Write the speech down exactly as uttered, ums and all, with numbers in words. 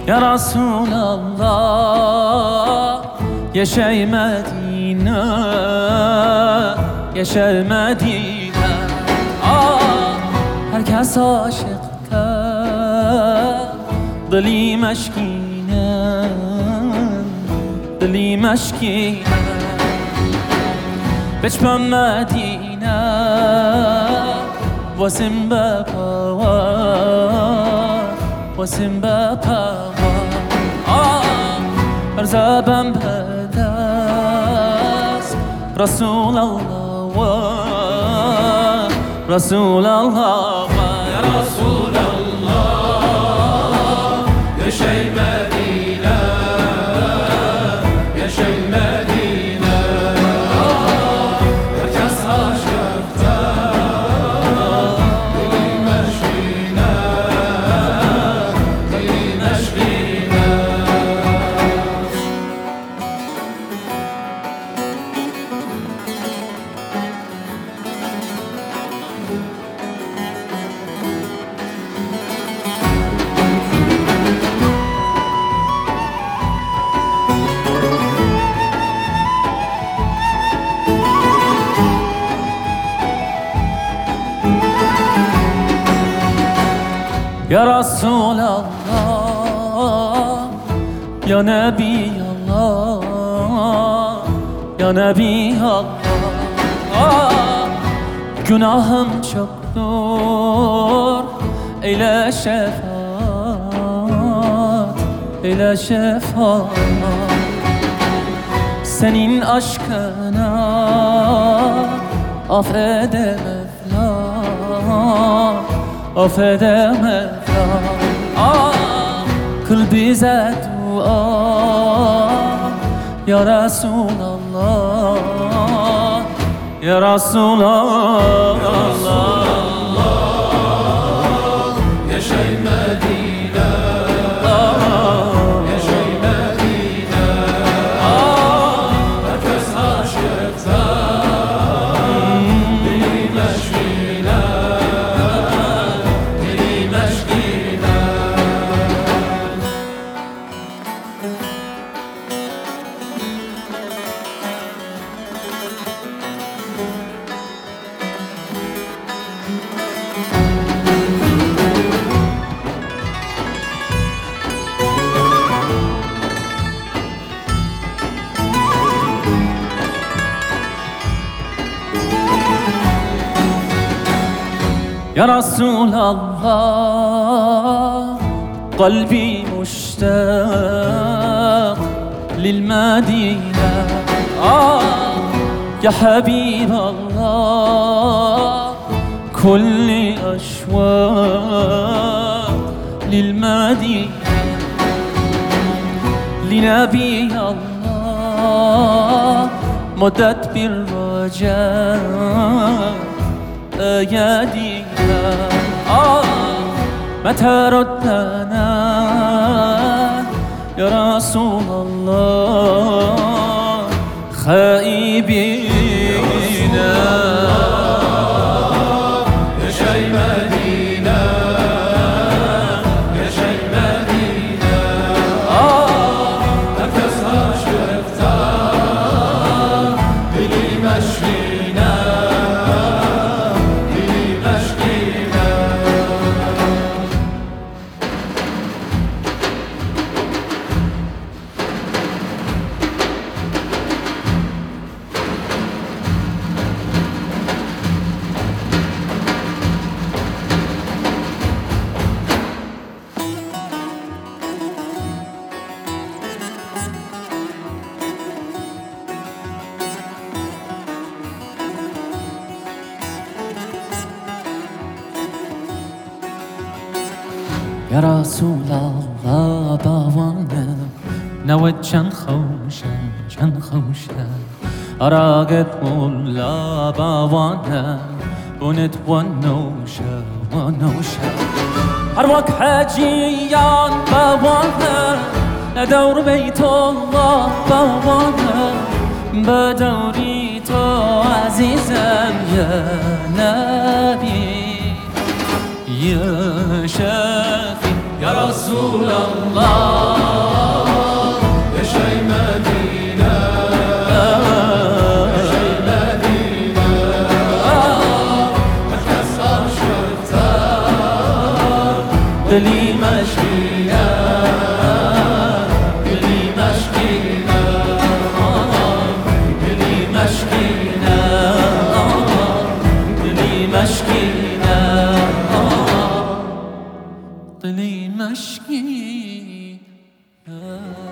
Ya Resulallah, yaşay Medine, yaşay Medine. Ah, herkes aşıkta, dili meşkine, dili meşkine. Beçmen Medine, واسم بپوا واسم بپوا ارزبم بدست رسول الله و رسول الله یا رسول الله یا شی مدینه یا شی مدینه herkes aşıkta Ya Resulallah, Ya Nebi Allah, Ya Nebi Allah. Günahım çoktur, eyle şefaat, eyle şefaat. Senin aşkına affede Mevla, affede Mevla. Ah, kıl bize dua Ya Resulallah, Ya Resulallah, yaşay Medine, yaşay Medine. Herkes aşıkta, dili meşkine, dili meşkine. Ya Resulallah, kalbi müştak lilmedine. Ah, ya Habiballah, kulli aşvaq lilmedine. Linebi Allah, muddet bir raca أياديها. آه متى ردنا يا رسول الله خائبين يا شي مدينة يا شي مدينة. آه نفسها شفتا بلي مشينا يا رسول الله باوانا نود چند خوشم چند خوشم أراقب مولا باوانا بنت ونوشة ونوشة أروك حاجيان باوانا ندور بيت الله باوانا بدوري تو عزيزم يا نبي يا شافي يا رسول رسول الله يا شي مدينة يا شي مدينة متكسر شرطان دلي مشكينة دلي مشكينة دلي مشكينة دلي مشكينة دلي مشكينة